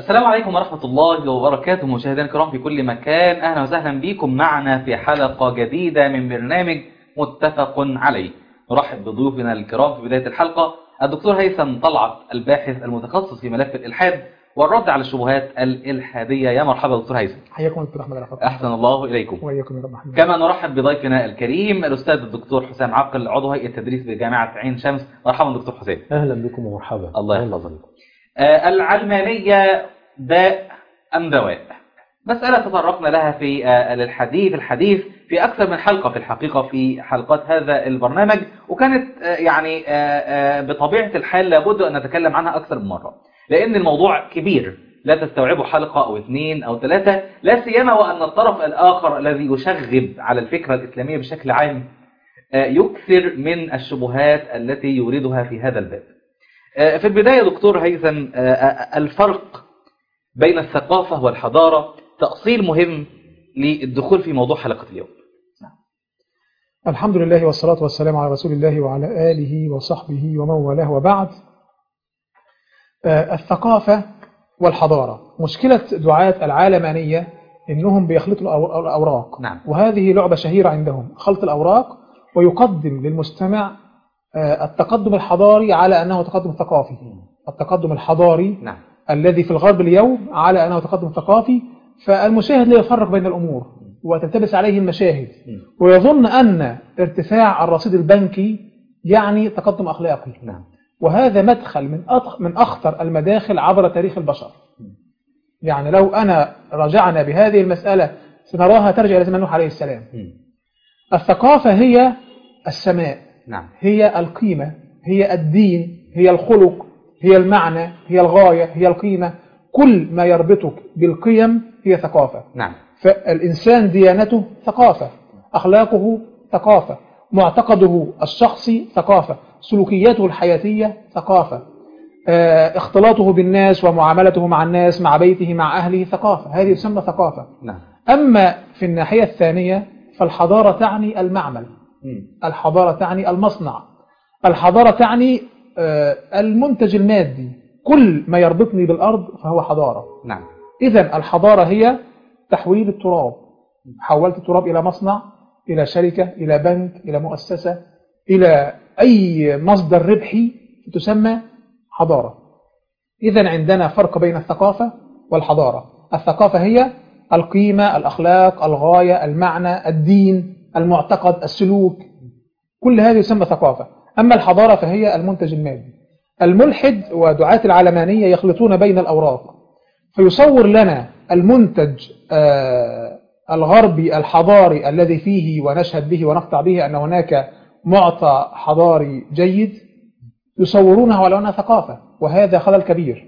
السلام عليكم ورحمة الله وبركاته مشاهدينا الكرام في كل مكان، أهلا وسهلا بكم معنا في حلقة جديدة من برنامج متفق عليه. نرحب بضيوفنا الكرام في بداية الحلقة الدكتور هيثم طلعت، الباحث المتخصص في ملف الإلحاد والرد على الشبهات الإلحادية. يا مرحبا دكتور هيثم. حياكم دكتور أحمد العفو. أحسن الله إليكم. وإياكم يا رب محمد. كما نرحب بضيفنا الكريم الأستاذ الدكتور حسام عقل، عضو هيئة التدريس بجامعة عين شمس. مرحبا دكتور حسام. أهلا بكم ومرحبا. الله يحفظك. العلمانية داء أم دواء؟ مسألة تطرقنا لها في الحديث في أكثر من حلقة في الحقيقة في حلقات هذا البرنامج، وكانت يعني بطبيعة الحال لابد أن نتكلم عنها أكثر من مرة، لأن الموضوع كبير لا تستوعبه حلقة أو 2 أو 3، لا سيما وأن الطرف الآخر الذي يشغب على الفكرة الإسلامية بشكل عام يكثر من الشبهات التي يوردها في هذا الباب. في البداية دكتور هيثم، الفرق بين الثقافة والحضارة تأصيل مهم للدخول في موضوع حلقة اليوم. الحمد لله والصلاة والسلام على رسول الله وعلى آله وصحبه ومن والاه، وبعد. الثقافة والحضارة، مشكلة دعاة العالمانية إنهم بيخلطوا الأوراق. نعم. وهذه لعبة شهيرة عندهم، خلط الأوراق، ويقدم للمستمع التقدم الحضاري على أنه تقدم ثقافي. التقدم الحضاري نعم. الذي في الغرب اليوم على أنه تقدم ثقافي، فالمشاهد لا يفرق بين الأمور وتلتبس عليه المشاهد، ويظن أن ارتفاع الرصيد البنكي يعني تقدم أخلاقي. نعم. وهذا مدخل من أخطر المداخل عبر تاريخ البشر. يعني لو أنا رجعنا بهذه المسألة سنراها ترجع إلى زمن نوح عليه السلام. الثقافة هي السماء. نعم. هي القيمة، هي الدين، هي الخلق، هي المعنى، هي الغاية، هي القيمة. كل ما يربطك بالقيم هي ثقافة. نعم. فالإنسان ديانته ثقافة، أخلاقه ثقافة، معتقده الشخصي ثقافة، سلوكياته الحياتية ثقافة، اختلاطه بالناس ومعاملته مع الناس، مع بيته، مع أهله ثقافة. هذه تسمى ثقافة. نعم. أما في الناحية الثانية فالحضارة تعني المعمل، الحضارة تعني المصنع، الحضارة تعني المنتج المادي. كل ما يربطني بالأرض فهو حضارة. نعم. إذن الحضارة هي تحويل التراب. حولت التراب إلى مصنع، إلى شركة، إلى بنك، إلى مؤسسة، إلى أي مصدر ربحي، تسمى حضارة. إذن عندنا فرق بين الثقافة والحضارة. الثقافة هي القيمة، الأخلاق، الغاية، المعنى، الدين، المعتقد، السلوك، كل هذه يسمى ثقافة. أما الحضارة فهي المنتج المادي. الملحد ودعاة العلمانية يخلطون بين الأوراق، فيصور لنا المنتج الغربي الحضاري الذي فيه ونشهد به ونقطع به أن هناك معطى حضاري جيد، يصورونه على أنها ثقافة، وهذا خلل كبير.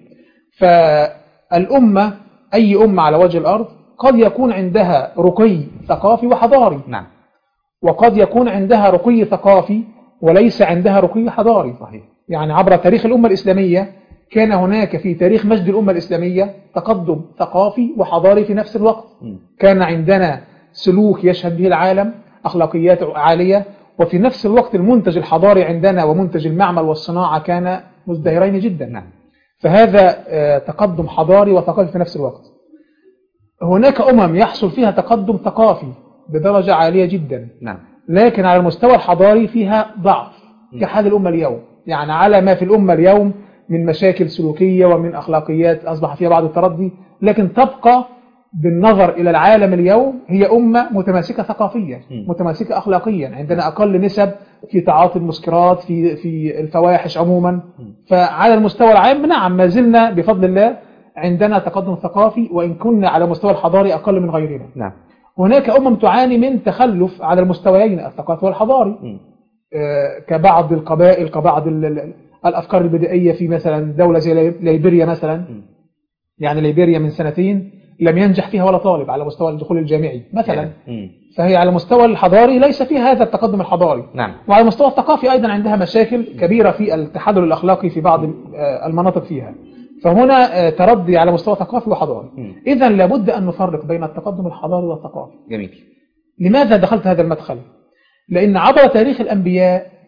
فالأمة، أي أمة على وجه الأرض، قد يكون عندها رقي ثقافي وحضاري. نعم. وقد يكون عندها رقي ثقافي وليس عندها رقي حضاري. صحيح. يعني عبر تاريخ الأمة الإسلامية كان هناك في تاريخ مجد الأمة الإسلامية تقدم ثقافي وحضاري في نفس الوقت. كان عندنا سلوك يشهد به العالم، أخلاقيات عالية، وفي نفس الوقت المنتج الحضاري عندنا ومنتج المعمل والصناعة كان مزدهرين جدا. نعم. فهذا تقدم حضاري وثقافي في نفس الوقت. هناك يحصل فيها تقدم ثقافي بدرجة عالية جدا. نعم. لكن على المستوى الحضاري فيها ضعف كحال الأمة اليوم. يعني على ما في الأمة اليوم من مشاكل سلوكية ومن أخلاقيات أصبح فيها بعض التردي، لكن تبقى بالنظر إلى العالم اليوم هي أمة متماسكة ثقافيا، متماسكة أخلاقيا. عندنا أقل نسب في تعاطي المسكرات، في الفواحش عموما. فعلى المستوى العام نعم ما زلنا بفضل الله عندنا تقدم ثقافي، وإن كنا على المستوى الحضاري أقل من غيرنا. نعم. هناك تعاني من تخلف على المستويين الثقافي والحضاري، كبعض القبائل، كبعض الأفكار البدائية. في مثلا دولة زي ليبيريا مثلا، يعني ليبيريا من 2 لم ينجح فيها ولا طالب على مستوى الدخول الجامعي مثلا. فهي على المستوى الحضاري ليس فيها هذا التقدم الحضاري. نعم. وعلى المستوى الثقافي أيضا عندها مشاكل كبيرة في التحلل الأخلاقي في بعض المناطق فيها. فهنا تردي على مستوى ثقافي وحضاري. إذن لابد أن نفرق بين التقدم الحضاري والثقافي. جميل. لماذا دخلت هذا المدخل؟ لأن عبر تاريخ الأنبياء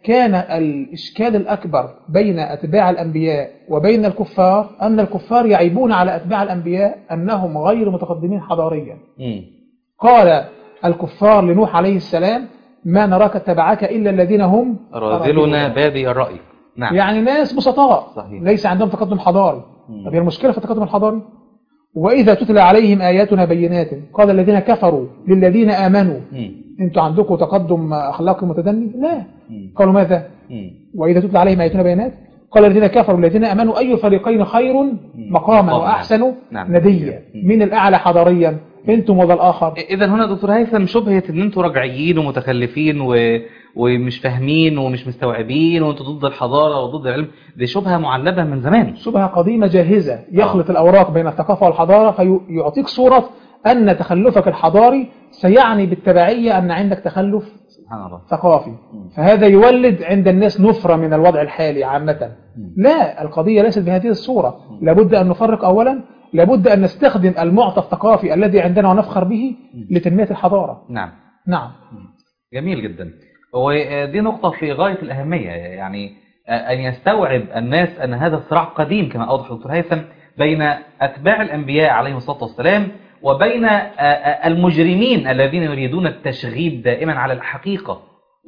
كان الإشكال الأكبر بين أتباع الأنبياء وبين الكفار أن الكفار يعيبون على أتباع الأنبياء أنهم غير متقدمين حضاريا. قال الكفار لنوح عليه السلام: ما نراك اتبعك إلا الذين هم راذلنا بادي الرأي. نعم. يعني ناس بسطاء، صحيح. ليس عندهم تقدم حضاري. طب هي المشكلة في التقدم الحضاري؟ وإذا تتلى عليهم آياتنا بينات قال الذين كفروا للذين آمنوا: أنتوا عندكم تقدم أخلاقي متدني؟ لا. قالوا ماذا؟ وإذا تتلى عليهم آياتنا بينات قال الذين كفروا للذين آمنوا: أي الفريقين خير مقاما وأحسن نديا؟ من الأعلى حضاريا، أنتم ولا الآخر؟ إذا هنا دكتور هيثم شبهة إن أنتم راجعين ومتخلفين ومش فاهمين ومش مستوعبين وأنتم ضد الحضارة وضد العلم، دي شبهة معلبة من زمان، شبهة قديمة جاهزة. يخلط الأوراق بين الثقافة والحضارة فيعطيك صورة أن تخلفك الحضاري سيعني بالتبعية أن عندك تخلف سبحان الله ثقافي. فهذا يولد عند الناس نفرة من الوضع الحالي عامة. لا، القضية ليست بهذه الصورة. لابد أن نفرق. أولا لابد أن نستخدم المعطى الثقافي الذي عندنا ونفخر به لتنمية الحضارة. نعم. جميل جدا. ودي نقطة في غاية الأهمية، يعني أن يستوعب الناس أن هذا الصراع قديم كما أوضح دكتور هيثم بين أتباع الأنبياء عليهم الصلاة والسلام وبين المجرمين الذين يريدون التشغيب دائما على الحقيقة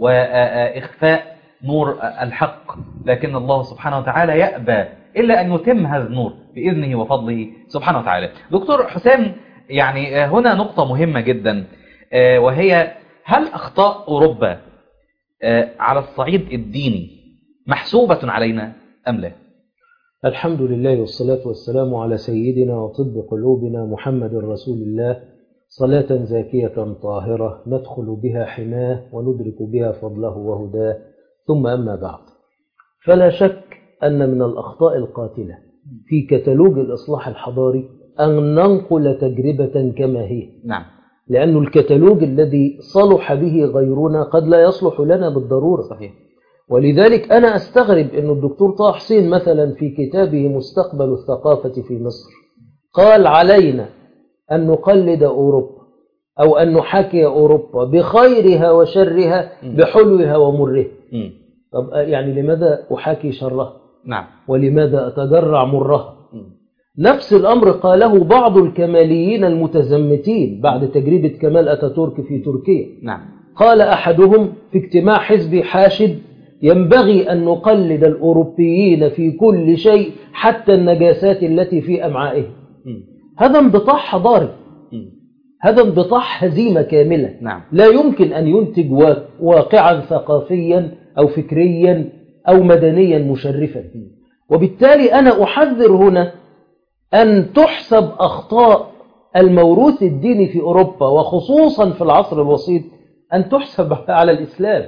وإخفاء نور الحق، لكن الله سبحانه وتعالى يأبى إلا أن يتم هذا النور بإذنه وفضله سبحانه وتعالى. دكتور حسام، يعني هنا نقطة مهمة جدا، وهي هل أخطاء أوروبا على الصعيد الديني محسوبة علينا أم لا؟ الحمد لله والصلاة والسلام على سيدنا وطب قلوبنا محمد رسول الله، صلاة زاكية طاهرة ندخل بها حماه وندرك بها فضله وهداه، ثم أما بعد. فلا شك أن من الأخطاء القاتلة في كتالوج الإصلاح الحضاري أن ننقل تجربة كما هي. نعم. لأن الكتالوج الذي صلح به غيرنا قد لا يصلح لنا بالضرورة. صحيح. ولذلك أنا أستغرب أن الدكتور طه حسين مثلا في كتابه مستقبل الثقافة في مصر قال علينا أن نقلد أوروبا أو أن نحاكي أوروبا بخيرها وشرها بحلوها ومرها. طب يعني لماذا أحاكي شرها؟ نعم. ولماذا أتجرع مرها؟ نفس الأمر قاله بعض الكماليين المتزمتين بعد تجربة كمال أتاتورك في تركيا. نعم. قال أحدهم في اجتماع حزبي حاشد: ينبغي أن نقلد الأوروبيين في كل شيء حتى النجاسات التي في أمعائهم. هذا انبطاح حضاري، هذا انبطاح هزيمة كاملة. نعم. لا يمكن أن ينتج واقعا ثقافيا أو فكريا أو مدنيا مشرفا. وبالتالي أنا أحذر هنا أن تحسب أخطاء الموروث الديني في أوروبا وخصوصا في العصر الوسيط أن تحسب على الإسلام،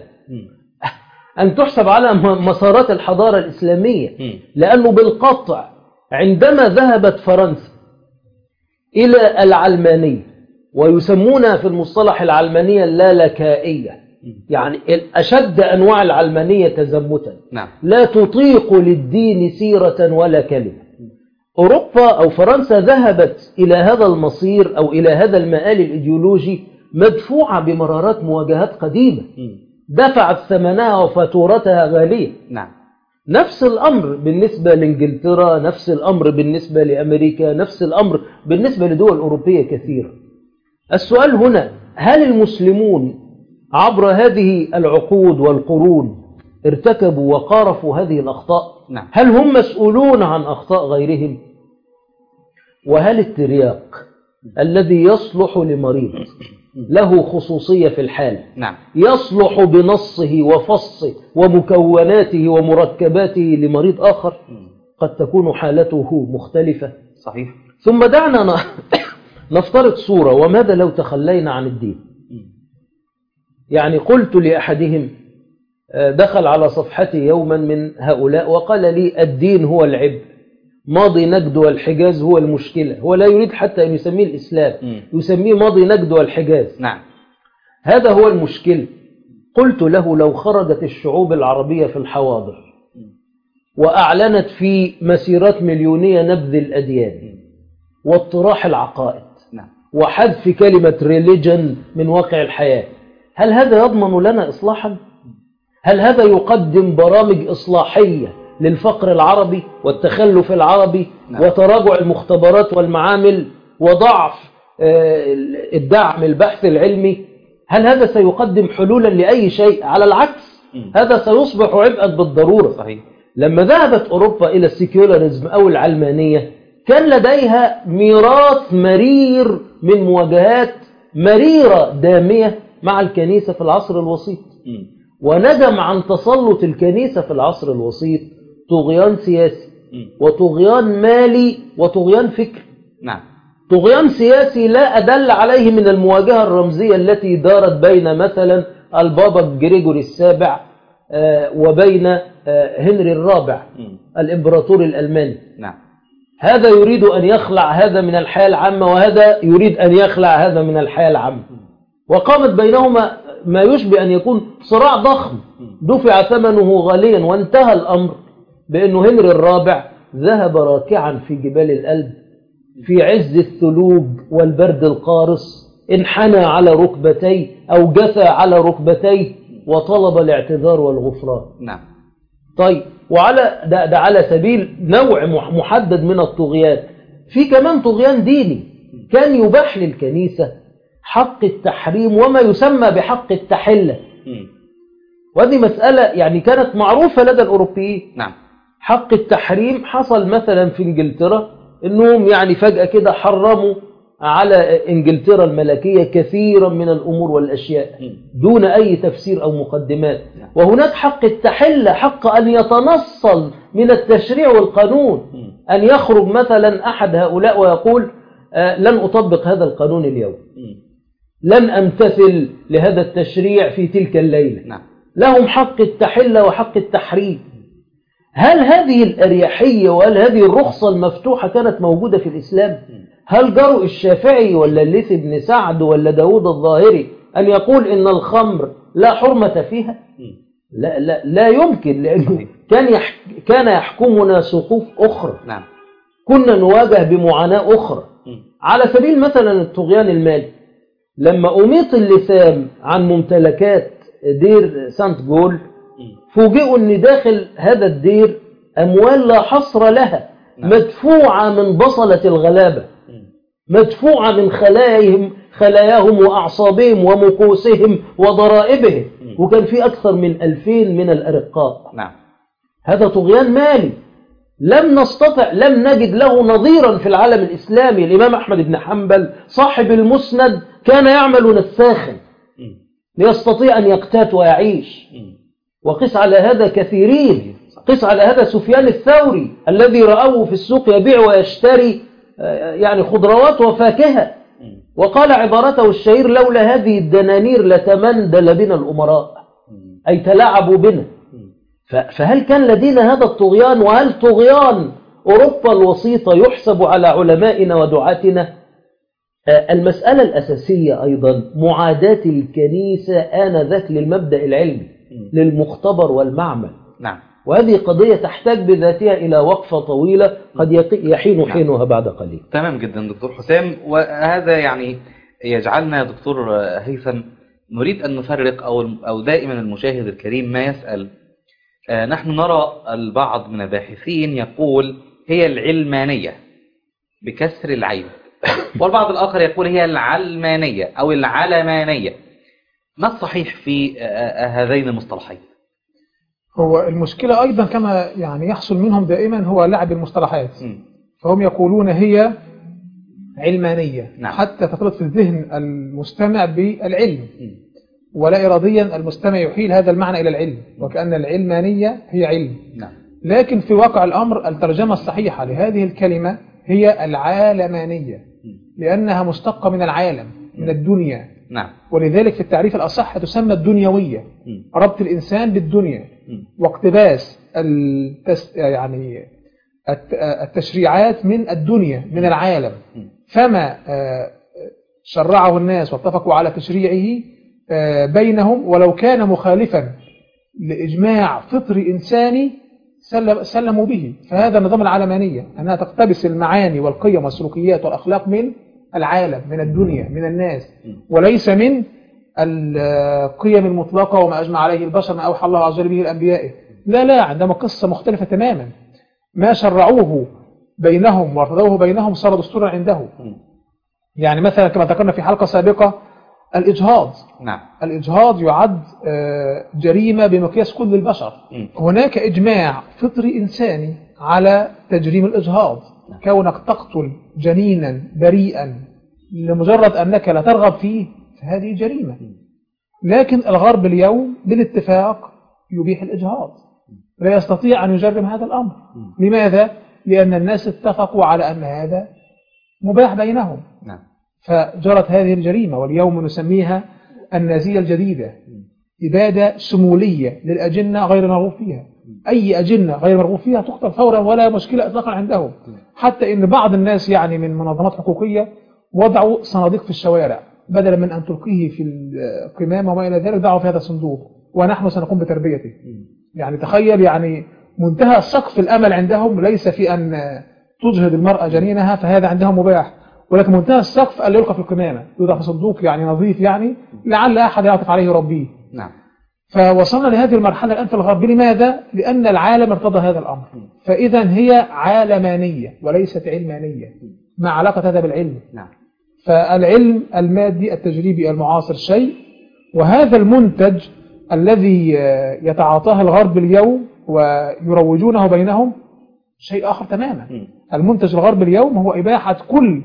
أن تحسب على مسارات الحضارة الإسلامية. لأنه بالقطع عندما ذهبت فرنسا إلى العلمانية، ويسمونها في المصطلح العلمانية اللالكائية، يعني أشد أنواع العلمانية تزمتا، لا تطيق للدين سيرة ولا كلمة. أوروبا أو فرنسا ذهبت إلى هذا المصير أو إلى هذا المآل الإيديولوجي مدفوعة بمرارات مواجهات قديمة دفعت ثمنها وفاتورتها غالية. نعم. نفس الأمر بالنسبة لإنجلترا، نفس الأمر بالنسبة لأمريكا، نفس الأمر بالنسبة لدول أوروبية كثيرة. السؤال هنا: هل المسلمون عبر هذه العقود والقرون ارتكبوا وقارفوا هذه الأخطاء؟ نعم. هل هم مسؤولون عن أخطاء غيرهم؟ وهل الترياق الذي يصلح لمريض له خصوصية في الحال نعم. يصلح بنصه وفصه ومكوناته ومركباته لمريض آخر قد تكون حالته مختلفة؟ صحيح. ثم دعنا نفترض صورة: وماذا لو تخلينا عن الدين؟ يعني قلت لأحدهم، دخل على صفحتي يوما من هؤلاء وقال لي: الدين هو العبء، ماضي نجد والحجاز هو المشكلة. هو لا يريد حتى أن يسميه الإسلام، يسميه ماضي نجد والحجاز. نعم. هذا هو المشكلة. قلت له: لو خرجت الشعوب العربية في الحواضر وأعلنت في مسيرات مليونية نبذ الأديان واطراح العقائد وحذف كلمة ريليجن من واقع الحياة، هل هذا يضمن لنا إصلاحا؟ هل هذا يقدم برامج إصلاحية للفقر العربي والتخلف العربي وتراجع المختبرات والمعامل وضعف الدعم البحث العلمي؟ هل هذا سيقدم حلولا لأي شيء؟ على العكس، هذا سيصبح عبئا بالضرورة. صحيح. لما ذهبت أوروبا إلى السيكولاريزم أو العلمانية كان لديها ميراث مرير من مواجهات مريرة دامية مع الكنيسة في العصر الوسيط، وندم عن تسلط الكنيسة في العصر الوسيط طغيان سياسي وطغيان مالي وطغيان فكري. نعم. طغيان سياسي لا أدل عليه من المواجهة الرمزية التي دارت بين مثلا البابا جريجوري السابع وبين هنري الرابع الإمبراطور الألماني. نعم. هذا يريد أن يخلع هذا من الحياة العامة وهذا يريد أن يخلع هذا من الحياة العامة، وقامت بينهما ما يشبه أن يكون صراع ضخم دفع ثمنه غاليا، وانتهى الأمر بأنه هنري الرابع ذهب راكعا في جبال الألب في عز الثلوج والبرد القارس، انحنى على ركبتيه أو جثى على ركبتيه وطلب الاعتذار والغفران. نعم. طيب، وعلى ده على سبيل نوع محدد من الطغيان. في كمان طغيان ديني، كان يباح للكنيسة حق التحريم وما يسمى بحق التحلة، وهذه مسألة يعني كانت معروفة لدى الأوروبيين. نعم. حق التحريم حصل مثلا في إنجلترا، إنهم يعني فجأة كده حرموا على إنجلترا الملكية كثيرا من الأمور والأشياء دون أي تفسير أو مقدمات. وهناك حق التحلة، حق أن يتنصل من التشريع والقانون، أن يخرج مثلا أحد هؤلاء ويقول لن أطبق هذا القانون اليوم، لن أمتثل لهذا التشريع في تلك الليلة. نعم. لهم حق التحلة وحق التحريم. هل هذه الأريحية وهل هذه الرخصة المفتوحة كانت موجودة في الإسلام؟ هل جرؤ الشافعي ولا الليث بن سعد ولا داود الظاهري أن يقول إن الخمر لا حرمة فيها؟ لا يمكن، لأنه كان يحكمنا سقوف أخرى. نعم. كنا نواجه بمعاناة أخرى. على سبيل مثلا الطغيان المالي، لما أميط اللثام عن ممتلكات دير سانت جول فوجئوا أن داخل هذا الدير أموال لا حصر لها، مدفوعة من بصلة الغلابة، مدفوعة من خلاياهم وأعصابهم ومكوسهم وضرائبهم، وكان في أكثر من 2000 من الأرقاء. نعم. هذا طغيان مالي لم نجد له نظيرا في العالم الإسلامي. الإمام أحمد بن حنبل صاحب المسند كان يعمل نساخا ليستطيع أن يقتات ويعيش، وقس على هذا كثيرين. قس على هذا سفيان الثوري الذي رأوه في السوق يبيع ويشتري يعني خضروات وفاكهة، وقال عبارته الشهير: لولا هذه الدنانير لتمندل بنا الأمراء، أي تلاعبوا بنا. فهل كان لدينا هذا الطغيان؟ وهل طغيان أوروبا الوسيطة يحسب على علمائنا ودعاتنا؟ المسألة الأساسية أيضا معاداة الكنيسة آنذاك للمبدأ العلمي، للمختبر والمعمل. نعم. وهذه قضية تحتاج بذاتها إلى وقفة طويلة قد يحين حينها بعد قليل. تمام جدا دكتور حسام، وهذا يعني يجعلنا يا دكتور هيثم نريد أن نفرق أو دائما المشاهد الكريم ما يسأل، نحن نرى البعض من الباحثين يقول هي العلمانية بكسر العين، والبعض الآخر يقول هي العلمانية أو العلمانية. ما الصحيح في هذين المصطلحين؟ هو المشكلة أيضا كما يعني يحصل منهم دائما هو لعب المصطلحات. فهم يقولون هي علمانية. نعم. حتى تخلط في الذهن المستمع بالعلم، ولا إراديا المستمع يحيل هذا المعنى إلى العلم، وكأن العلمانية هي علم. نعم. لكن في واقع الأمر الترجمة الصحيحة لهذه الكلمة هي العالمانية، لأنها مشتقة من العالم، من الدنيا. نعم. ولذلك في التعريف الأصح تسمى الدنيوية، ربط الإنسان بالدنيا واقتباس يعني التشريعات من الدنيا، من العالم. فما شرعه الناس واتفقوا على تشريعه بينهم ولو كان مخالفا لإجماع فطري إنساني سلموا به. فهذا نظام العلمانية، أنها تقتبس المعاني والقيم والسلوكيات والأخلاق من العالم، من الدنيا، من الناس، وليس من القيم المطلقة وما أجمع عليه البشر ما أوحى الله عز وجل به لأنبيائه. لا، عندما قصة مختلفة تماما. ما شرعوه بينهم وارتضوه بينهم صار دستورا عنده. يعني مثلا كما ذكرنا في حلقة سابقة الإجهاض. نعم. الإجهاض يعد جريمة بمقياس كل البشر. هناك إجماع فطري إنساني على تجريم الإجهاض. كونك تقتل جنينا بريئا لمجرد أنك لا ترغب فيه فهذه جريمة. لكن الغرب اليوم بالاتفاق يبيح الإجهاض، لا يستطيع أن يجرم هذا الأمر. لماذا؟ لأن الناس اتفقوا على أن هذا مباح بينهم. فجرت هذه الجريمة، واليوم نسميها النازية الجديدة، إبادة شمولية للأجنة غير مرغوب فيها. أي أجنة غير مرغوب فيها تقتل فورا ولا مشكلة إطلاقا عندهم. حتى إن بعض الناس يعني من منظمات حقوقية وضعوا صناديق في الشوارع بدلا من أن تلقيه في القمامة وما إلى ذلك، ضعوا في هذا الصندوق ونحن سنقوم بتربيته. يعني تخيل، يعني منتهى سقف الأمل عندهم ليس في أن تجهد المرأة جنينها فهذا عندهم مباح، ولكن منتهى السقف أن يلقى في القمامة، يوضع في صندوق يعني نظيف، يعني لعل أحد يعطف عليه ربيه. نعم. فوصلنا لهذه المرحلة الآن في الغرب. لماذا؟ لأن العالم ارتضى هذا الأمر. فإذا هي عالمانية وليست علمانية. ما علاقة هذا بالعلم؟ نعم. فالعلم المادي التجريبي المعاصر شيء، وهذا المنتج الذي يتعاطاه الغرب اليوم ويروجونه بينهم شيء آخر تماما. المنتج الغرب اليوم هو إباحة كل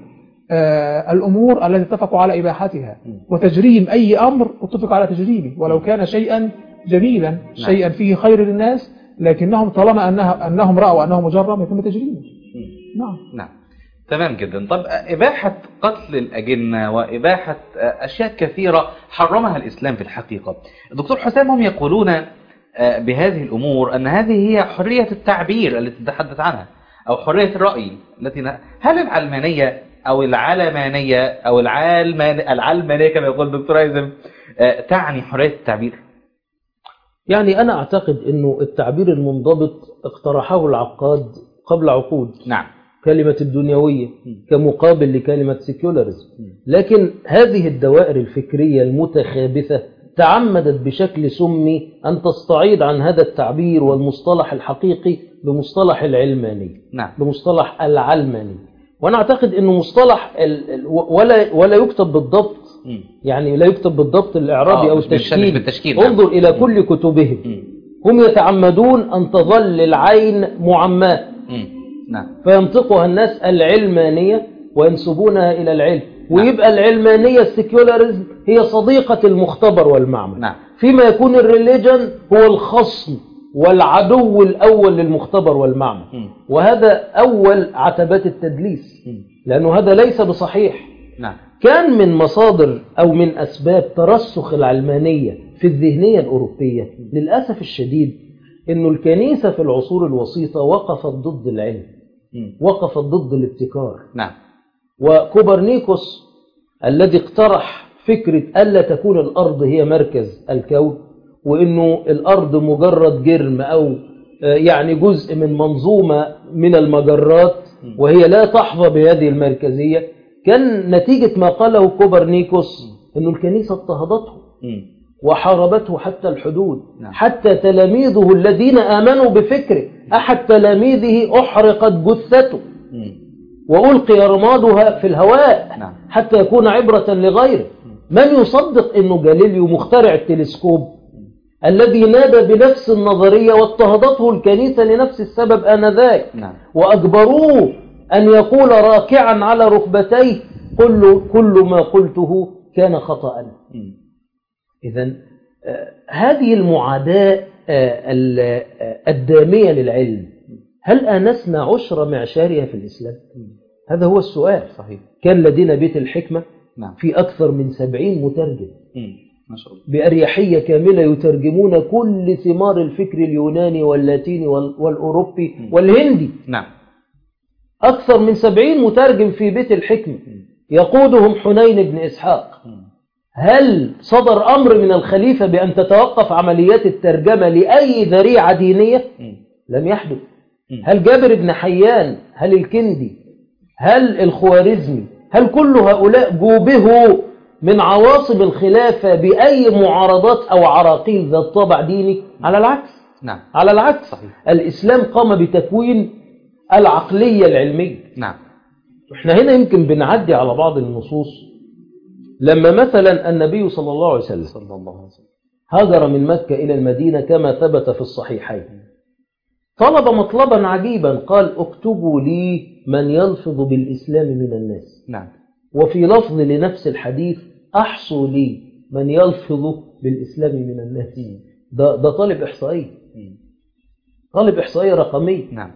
الأمور التي اتفقوا على إباحتها، وتجريم أي أمر اتفق على تجريمه ولو كان شيئا جميلا، شيئا فيه خير للناس، لكنهم طالما أنهم رأوا أنه مجرم يتم تجريمه. نعم. تمام جدا. طب إباحة قتل الأجنة وإباحة أشياء كثيرة حرمها الإسلام في الحقيقة. الدكتور حسام، هم يقولون بهذه الأمور أن هذه هي حرية التعبير التي تتحدث عنها، أو حرية الرأي هل العلمانية أو العلمانية أو العلمانية كما يقول الدكتور هيثم تعني حرية التعبير؟ يعني أنا أعتقد أنه التعبير المنضبط اقترحه العقاد قبل عقود. نعم. كلمة الدنيوية كمقابل لكلمة سيكولاريزم. لكن هذه الدوائر الفكرية المتخابثة تعمدت بشكل سمي أن تستعيض عن هذا التعبير والمصطلح الحقيقي بمصطلح العلماني. نعم. بمصطلح العلماني. وأنا أعتقد أنه مصطلح ولا يكتب بالضبط، يعني لا يكتب بالضبط الإعرابي أو التشكيل. انظر إلى كل كتبهم. هم يتعمدون أن تظل العين معماة. نعم. فينطقها الناس العلمانية وينسبونها إلى العلم. ويبقى العلمانية السيكولاريزم هي صديقة المختبر والمعمل. نعم. فيما يكون الريليجن هو الخصم والعدو الأول للمختبر والمعمل. وهذا أول عتبات التدليس، لأنه هذا ليس بصحيح. نعم. كان من مصادر أو من أسباب ترسخ العلمانية في الذهنية الأوروبية للأسف الشديد إنه الكنيسة في العصور الوسيطة وقفت ضد العلم، وقفت ضد الابتكار. نعم. وكوبرنيكوس الذي اقترح فكرة ألا تكون الأرض هي مركز الكون، وإنه الأرض مجرد جرم أو يعني جزء من منظومة من المجرات وهي لا تحظى بهذه المركزية، كان نتيجة ما قاله كوبرنيكوس إنه الكنيسة اضطهدته وحاربته حتى الحدود. حتى تلاميذه الذين آمنوا بفكره، أحد تلاميذه أحرقت جثته وألقي رمادها في الهواء حتى يكون عبرة لغيره. من يصدق أنه جاليليو مخترع التلسكوب الذي نادى بنفس النظرية واضطهدته الكنيسة لنفس السبب آنذاك، وأجبروه أن يقول راكعا على ركبتيه كل ما قلته كان خطأ. إذن هذه المعاداة الدامية للعلم هل آنسنا عشر معشارها في الإسلام؟ هذا هو السؤال. صحيح. كان لدينا بيت الحكمة نعم. في أكثر من 70 مترجم ما شاء الله. بأريحية كاملة يترجمون كل ثمار الفكر اليوناني واللاتيني والأوروبي والهندي. نعم. أكثر من 70 مترجم في بيت الحكمة يقودهم حنين بن إسحاق. هل صدر أمر من الخليفة بأن تتوقف عمليات الترجمة لأي ذريعة دينية؟ لم يحدث. هل جابر بن حيان، هل الكندي، هل الخوارزمي، هل كل هؤلاء جوبهوا من عواصم الخلافة بأي معارضات أو عراقيل ذات طابع ديني. على العكس، نعم، على العكس، صحيح. الإسلام قام بتكوين العقلية العلمية. نعم. احنا هنا يمكن بنعدي على بعض النصوص. لما مثلا النبي صلى الله عليه وسلم هاجر من مكة إلى المدينة كما ثبت في الصحيحين، طلب مطلبا عجيبا، قال اكتبوا لي من يلفظ بالإسلام من الناس. نعم. وفي لفظ لنفس الحديث أحصوا لي من يلفظ بالإسلام من الناس. ده طالب إحصائية، طالب إحصائية رقمية. نعم.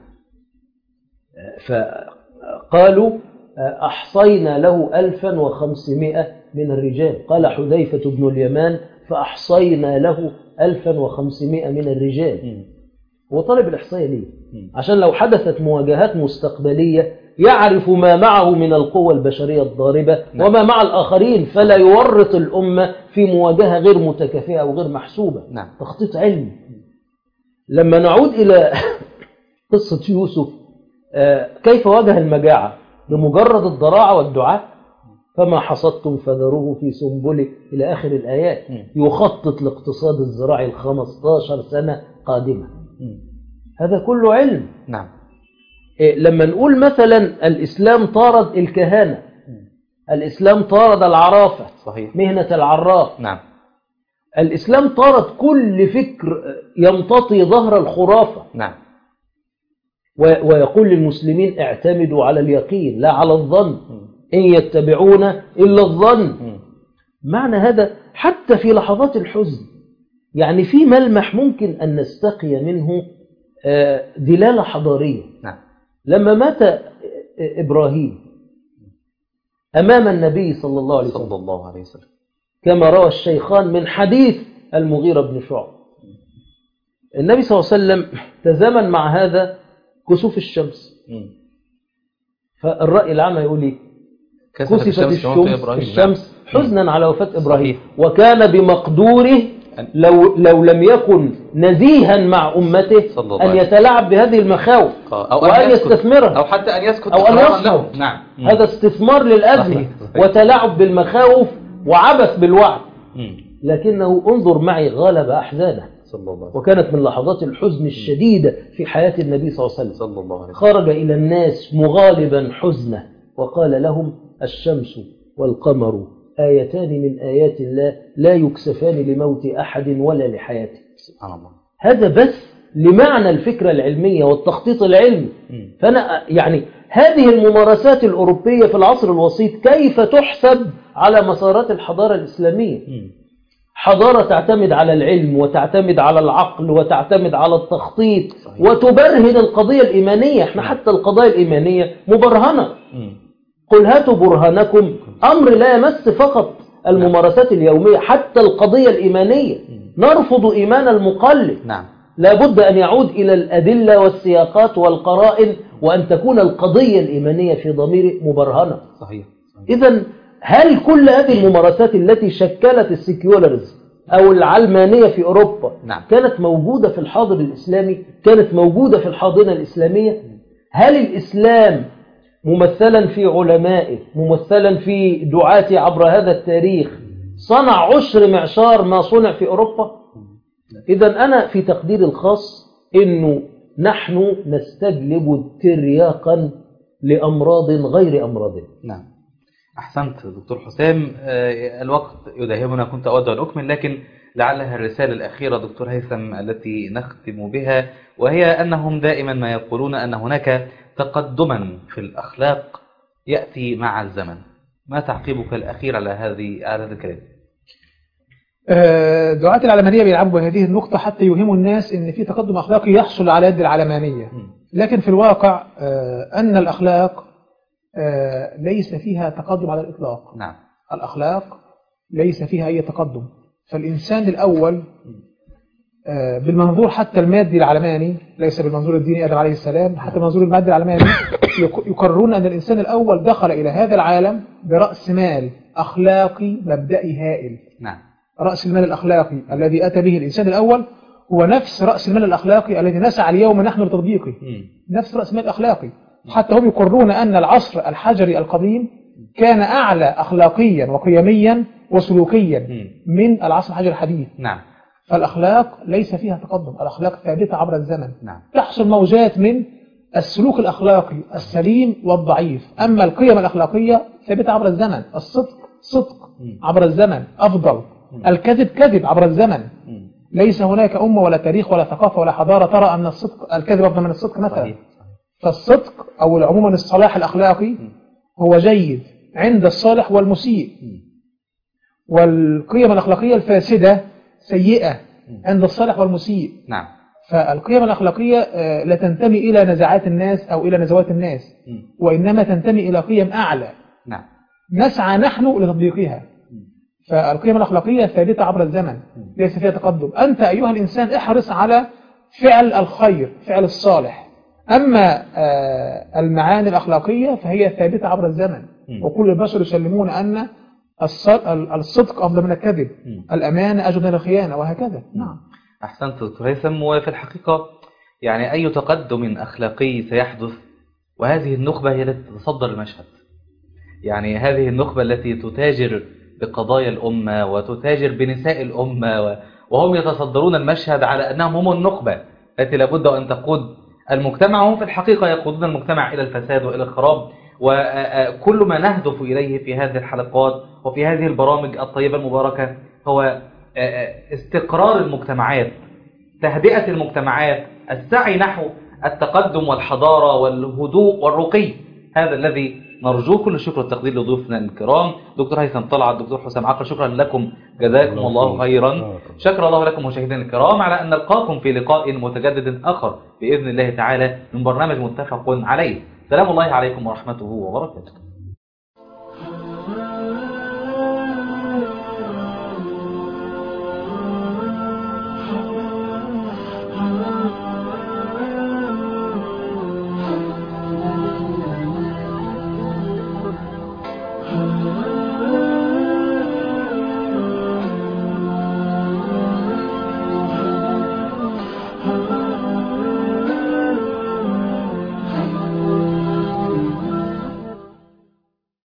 فقالوا أحصينا له 1500 من الرجال. قال حذيفة بن اليمان فأحصينا له 1500 من الرجال. هو طالب الإحصائية ليه؟ عشان لو حدثت مواجهات مستقبلية يعرف ما معه من القوة البشرية الضاربة وما مع الآخرين، فلا يورط الأمة في مواجهة غير متكافئة أو غير محسوبة. تخطيط علمي. لما نعود إلى قصة يوسف، كيف واجه المجاعة؟ بمجرد الضراعة والدعاء. فما حصدتم فذروه في سنبله إلى آخر الآيات. يخطط لاقتصاد الزراعي 15 سنة قادمة. هذا كله علم. نعم. لما نقول مثلا الإسلام طارد الكهانة، الإسلام طارد العرافة، صحيح. مهنة العراف. نعم. الإسلام طارد كل فكر يمتطي ظهر الخرافة. نعم. ويقول للمسلمين اعتمدوا على اليقين لا على الظن، إن يتبعون إلا الظن. معنى هذا حتى في لحظات الحزن، يعني في ملمح ممكن أن نستقي منه دلالة حضارية. نعم. لما مات إبراهيم أمام النبي صلى الله عليه وسلم كما روى الشيخان من حديث المغيرة بن شعبة، النبي صلى الله عليه وسلم تزامن مع هذا كسوف الشمس. فالرأي العام يقول لي كسفت الشمس حزنا على وفاة إبراهيم. وكان بمقدوره لو لم يكن نزيها مع أمته أن يتلاعب بهذه المخاوف وأن يستثمرها أو حتى أن يسكت أو أن يصمت. نعم. هذا استثمار للأزمة وتلاعب بالمخاوف وعبث بالوعد. لكنه انظر معي غلب أحزانه، وكانت من لحظات الحزن الشديدة في حياة النبي صلى الله عليه وسلم. خرج إلى الناس مغالبا حزنه وقال لهم الشمس والقمر آيتان من آيات الله لا يكسفان لموت أحد ولا لحياته. سبحان الله. هذا بس لمعنى الفكرة العلمية والتخطيط العلمي. فأنا يعني هذه الممارسات الأوروبية في العصر الوسيط كيف تحسب على مسارات الحضارة الإسلامية؟ حضارة تعتمد على العلم وتعتمد على العقل وتعتمد على التخطيط. صحيح. وتبرهن القضية الإيمانية. احنا حتى القضايا الإيمانية مبرهنة. قل هاتوا برهانكم أمر لا يمس فقط الممارسات اليومية، حتى القضية الإيمانية نرفض إيمان المقلد. نعم. لابد أن يعود إلى الأدلة والسياقات والقرائن، وأن تكون القضية الإيمانية في ضمير مبرهنة. صحيح. إذن هل كل هذه الممارسات التي شكلت السيكيولاريزم أو العلمانية في أوروبا كانت موجودة في الحاضر الإسلامي؟ كانت موجودة في الحاضنة الإسلامية؟ هل الإسلام ممثلا في علمائه، ممثلا في دعاته عبر هذا التاريخ، صنع عشر معشار ما صنع في أوروبا؟ إذن أنا في تقديري الخاص إنه نحن نستجلب ترياقا لأمراض غير أمراضنا. نعم. أحسنت دكتور حسام. الوقت يداهمنا، كنت أود أن أكمل لكن لعلها الرسالة الأخيرة دكتور هيثم التي نختم بها، وهي أنهم دائما ما يقولون أن هناك تقدما في الأخلاق يأتي مع الزمن. ما تعقيبك الأخير على هذا الكلام؟ دعاة العلمانية بيلعبوا بهذه النقطة حتى يوهموا الناس أن في تقدم أخلاقي يحصل على يد العلمانية، لكن في الواقع أن الأخلاق ليس فيها تقدم على الإطلاق. نعم. الأخلاق ليس فيها أي تقدم. فالإنسان الأول بالمنظور حتى المادي العلماني، ليس بالمنظور الديني آدم عليه السلام، حتى المنظور المادي العلماني يقررون أن الإنسان الأول دخل إلى هذا العالم برأس مال أخلاقي مبدئي هائل. نعم. رأس المال الأخلاقي الذي أتى به الإنسان الأول هو نفس رأس المال الأخلاقي الذي نسعى اليوم نحن لتطبيقه. نفس رأس المال الأخلاقي. حتى هم يقررون أن العصر الحجري القديم كان أعلى أخلاقيا وقيميا وسلوكيا من العصر الحجري الحديث. نعم. فالأخلاق ليس فيها تقدم، الأخلاق ثابتة عبر الزمن. نعم. تحصل موجات من السلوك الأخلاقي السليم والضعيف، أما القيم الأخلاقية ثابتة عبر الزمن. الصدق صدق عبر الزمن أفضل، الكذب كذب عبر الزمن. ليس هناك أمة ولا تاريخ ولا ثقافة ولا حضارة ترى أن الصدق الكذب أفضل من الصدق مثلا. فالصدق أو عموما الصلاح الأخلاقي هو جيد عند الصالح والمسيء، والقيم الأخلاقية الفاسدة سيئة عند الصالح والمسيء. نعم. فالقيم الأخلاقية لا تنتمي إلى نزعات الناس أو إلى نزوات الناس، وإنما تنتمي إلى قيم أعلى. نعم. نسعى نحن لتطبيقها. فالقيم الأخلاقية ثابتة عبر الزمن، ليس فيها تقدم. أنت أيها الإنسان احرص على فعل الخير، فعل الصالح. أما المعاني الأخلاقية فهي ثابتة عبر الزمن، وكل البشر يسلمون أن الصدق أفضل من الكذب، الأمانة أجود من الخيانة، وهكذا. نعم. أحسنت دكتور هيثم. وفي الحقيقة يعني أي تقدم أخلاقي سيحدث، وهذه النخبة هي التي تتصدر المشهد. يعني هذه النخبة التي تتاجر بقضايا الأمة وتتاجر بنساء الأمة، وهم يتصدرون المشهد على أنهم هم النخبة التي لابد أن تقود المجتمع، وهم في الحقيقة يقودون المجتمع إلى الفساد وإلى الخراب. وكل ما نهدف إليه في هذه الحلقات وفي هذه البرامج الطيبة المباركة هو استقرار المجتمعات، تهدئة المجتمعات، السعي نحو التقدم والحضارة والهدوء والرقي. هذا الذي نرجوه. كل الشكر والتقدير لضيوفنا الكرام دكتور هيثم طلعت، دكتور حسام عقل، شكرا لكم، جزاكم الله خيرا. شكر الله لكم مشاهدينا الكرام على أن نلقاكم في لقاء متجدد آخر بإذن الله تعالى من برنامج متفق عليه. سلام الله عليكم ورحمته وبركاته.